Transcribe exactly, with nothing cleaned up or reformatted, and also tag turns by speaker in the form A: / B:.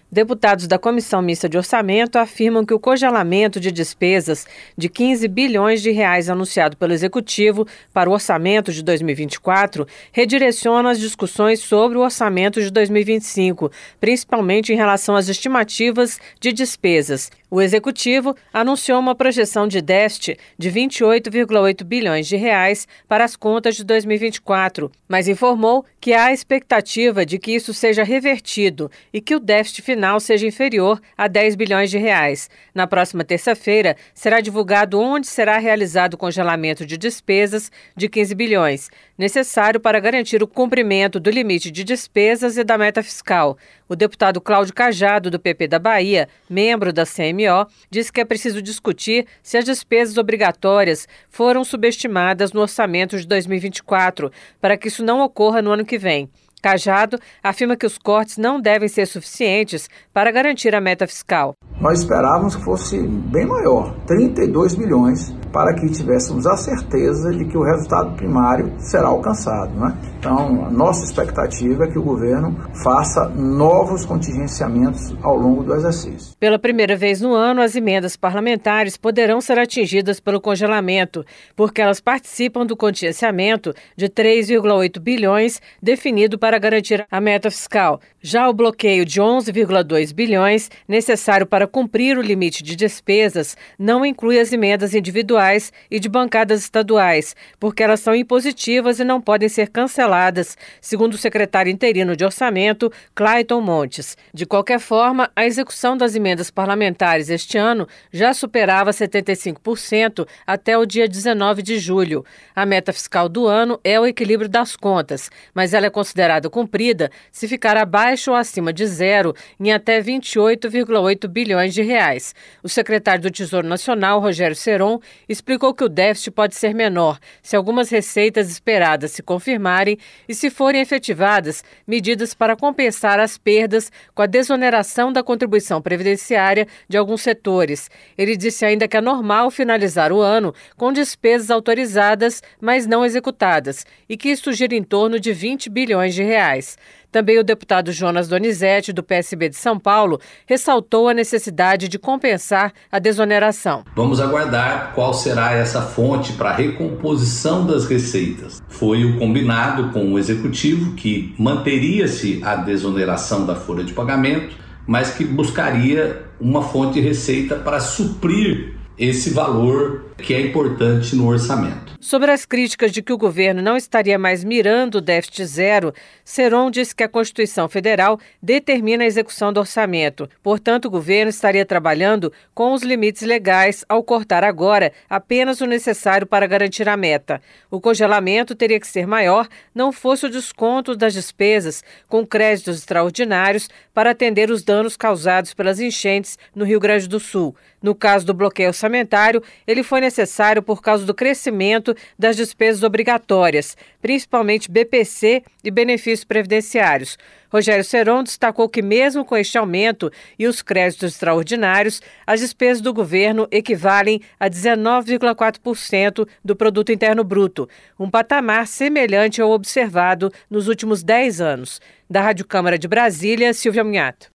A: Deputados da Comissão Mista de Orçamento afirmam que o congelamento de despesas de quinze bilhões de reais anunciado pelo Executivo para o orçamento de dois mil e vinte e quatro redireciona as discussões sobre o orçamento de dois mil e vinte e cinco, principalmente em relação às estimativas de despesas. O Executivo anunciou uma projeção de déficit de vinte e oito vírgula oito bilhões de reais para as contas de dois mil e vinte e quatro, mas informou que há expectativa de que isso seja revertido e que o déficit final seja inferior a dez bilhões de reais. Na próxima terça-feira, será divulgado onde será realizado o congelamento de despesas de quinze bilhões, necessário para garantir o cumprimento do limite de despesas e da meta fiscal. O deputado Cláudio Cajado, do P P da Bahia, membro da C M O, disse que é preciso discutir se as despesas obrigatórias foram subestimadas no orçamento de dois mil e vinte e quatro, para que isso não ocorra no ano que vem. Cajado afirma que os cortes não devem ser suficientes para garantir a meta fiscal.
B: Nós esperávamos que fosse bem maior, trinta e dois bilhões, para que tivéssemos a certeza de que o resultado primário será alcançado, né? Então, a nossa expectativa é que o governo faça novos contingenciamentos ao longo do exercício.
A: Pela primeira vez no ano, as emendas parlamentares poderão ser atingidas pelo congelamento, porque elas participam do contingenciamento de três vírgula oito bilhões definido para garantir a meta fiscal. Já o bloqueio de onze vírgula dois bilhões, necessário para cumprir o limite de despesas, não inclui as emendas individuais e de bancadas estaduais, porque elas são impositivas e não podem ser canceladas, segundo o secretário interino de Orçamento, Clayton Montes. De qualquer forma, a execução das emendas parlamentares este ano já superava setenta e cinco por cento até o dia dezenove de julho. A meta fiscal do ano é o equilíbrio das contas, mas ela é considerada cumprida se ficar abaixo ou acima de zero em até vinte e oito vírgula oito bilhões de reais. O secretário do Tesouro Nacional, Rogério Seron, explicou que o déficit pode ser menor se algumas receitas esperadas se confirmarem e se forem efetivadas medidas para compensar as perdas com a desoneração da contribuição previdenciária de alguns setores. Ele disse ainda que é normal finalizar o ano com despesas autorizadas, mas não executadas, e que isso gira em torno de vinte bilhões de reais. Também o deputado Jonas Donizete, do P S B de São Paulo, ressaltou a necessidade de compensar a desoneração.
C: Vamos aguardar qual será essa fonte para a recomposição das receitas. Foi o combinado com o Executivo que manteria-se a desoneração da folha de pagamento, mas que buscaria uma fonte de receita para suprir esse valor que é importante no orçamento.
A: Sobre as críticas de que o governo não estaria mais mirando o déficit zero, Seron disse que a Constituição Federal determina a execução do orçamento. Portanto, o governo estaria trabalhando com os limites legais ao cortar agora apenas o necessário para garantir a meta. O congelamento teria que ser maior, não fosse o desconto das despesas com créditos extraordinários para atender os danos causados pelas enchentes no Rio Grande do Sul. No caso do bloqueio orçamentário, ele foi necessário por causa do crescimento das despesas obrigatórias, principalmente B P C e benefícios previdenciários. Rogério Seron destacou que mesmo com este aumento e os créditos extraordinários, as despesas do governo equivalem a dezenove vírgula quatro por cento do Produto Interno Bruto, um patamar semelhante ao observado nos últimos dez anos. Da Rádio Câmara de Brasília, Silvia Munhato.